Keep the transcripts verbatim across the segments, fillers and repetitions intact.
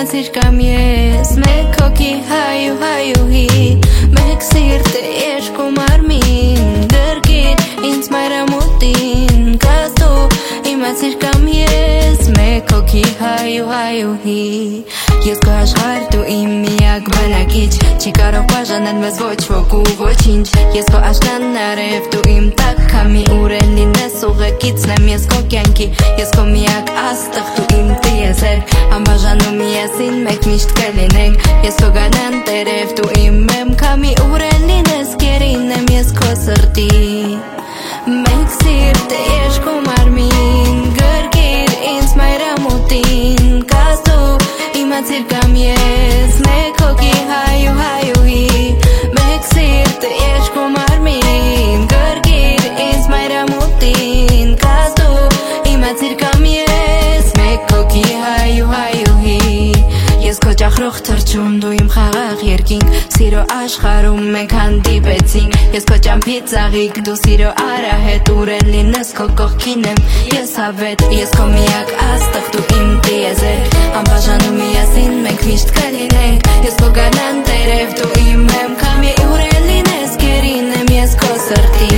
Սիրկամ ես մեկ հոգի հայու հայուհի մեկ սիրտ է երկու մարմին գրգիր ինձ մայրամուտին կաս դու իմա սիրկամ ես մեկ հոգի հայու հայուհի ես քո աշխարհ դու իմ միակ բնակիչ չի կարող բաժանել մեզ ոչ ոք ու ոչինչ ես քո աշնան արև դու իմ տակ քամի ուրել լինես ուղեկիցն եմ ես քո կյանքի ես քո միակ աստղ դու իմ տիեզերք անբաժանում միասին մեկ միշտ կլինենք ես քո գանան տերև դու իմ եմ քամի ուրել լինես գերին եմ ես քո սրտի մեկ սիրտ է երկու մարմին գրգիր ինձ մայրամուտին կաս դու իմացիր կամ ես մեկ հոգի հայու հայուհի մեկ սիրտ է երկու մարմին գրգիր ինձ մայրամուտին կաս դու իմացիր կամ ես մեկ հոգի հայու հայուհի ես քո ճախրող թրջում դու իմ խաղաղ երկինք սիրո աշխարհում մենք հանդիպեցինք ես քո ճամփի ծաղիկ դու սիրո արահետ ուրել լինես քո կողքին եմ ես հավետ ես քո միակ աստղ դու իմ տիեզերք անբաժանում միասին մենք միշտ կլինենք ես քո գանան տերև դու իմ եմ քամի ուրել լինես գերին եմ ես քո սրտի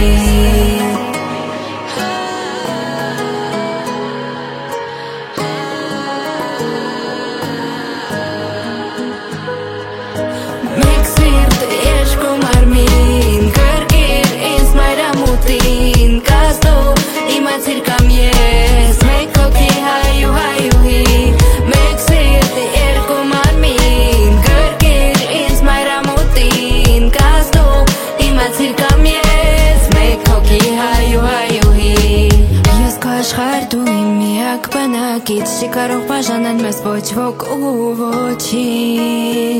Սիրկամ ես մեկ հոգի հայու հայուհի մեկ սիրտ է երկու մարմին գրգիր ինձ մայրամուտին կաս դու իմացիր կամ ես մեկ հոգի հայու հայուհի ես քո աշխարհ դու իմ միակ բնակիչ չի կարող բաժանել մեզ ոչ ոք ու ոչինչ